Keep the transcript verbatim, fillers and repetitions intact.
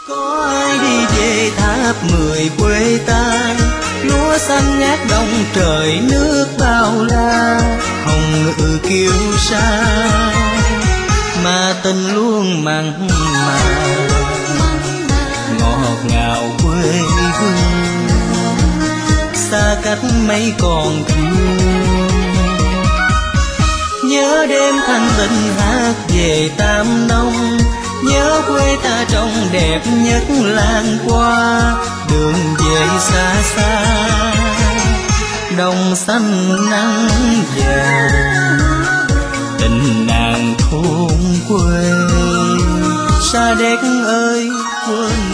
Có ai đi về tháp mười quê ta, lúa xanh ngát đông trời nước bao la, hồng ngự kiêu sa mà tình luôn mặn mà, ngọt ngào quê hương xa cách mấy con thương. Nhớ đêm thanh bình hát về Tam Nông, nhớ quê ta trong đẹp nhất làng qua, đường về xa xa đồng xanh nắng vàng, tình nàng thôn quê. Sa Đéc ơi quên